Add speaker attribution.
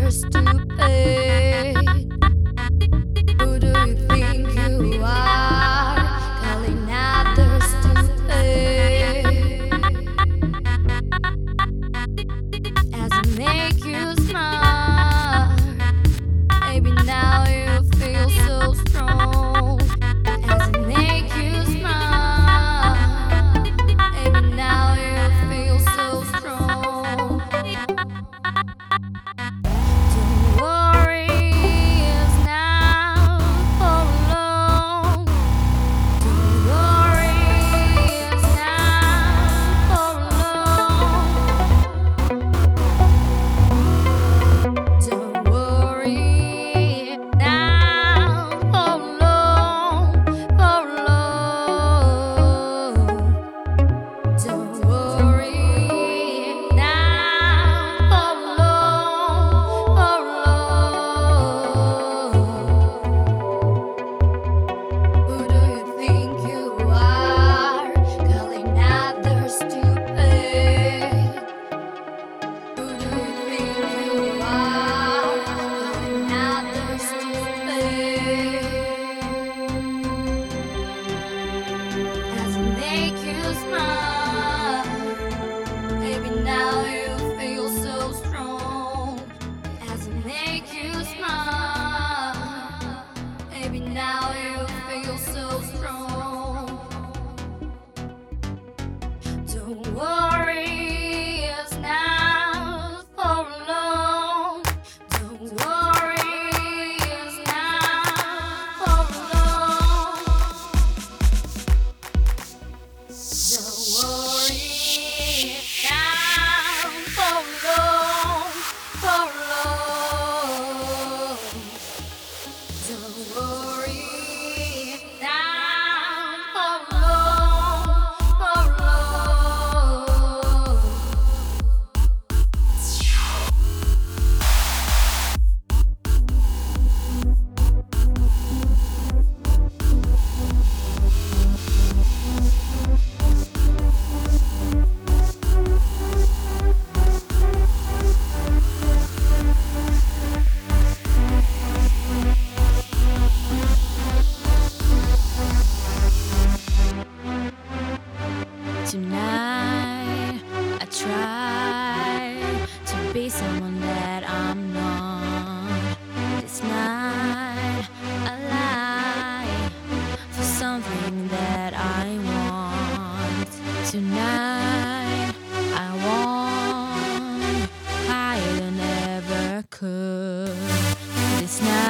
Speaker 1: they're stupid. Who do you think you are? Calling out they're stupid. As I make you smile, maybe now you feel so strong. As I make you smile, maybe now you feel so strong. Don't worry, it's not for long. Don't worry, it's not for long. Don't worry, it's not for long, for long. Don't worry, it's not for long, for long. Who do you think you are? Calling out they're stupid. Who do you think you are? Calling out they're stupid. As I make you smile, maybe now you feel so strong. As I make you smile, maybe now you feel so strong. Don't worry, it's not for long. Don't worry, it's not for long. Don't worry, it's not for long, for long. Don't worry, it's not for long, for long. Tonight, I try to be someone that I'm not. This night, I lie for something that I want. Tonight, I want higher than ever could. This night.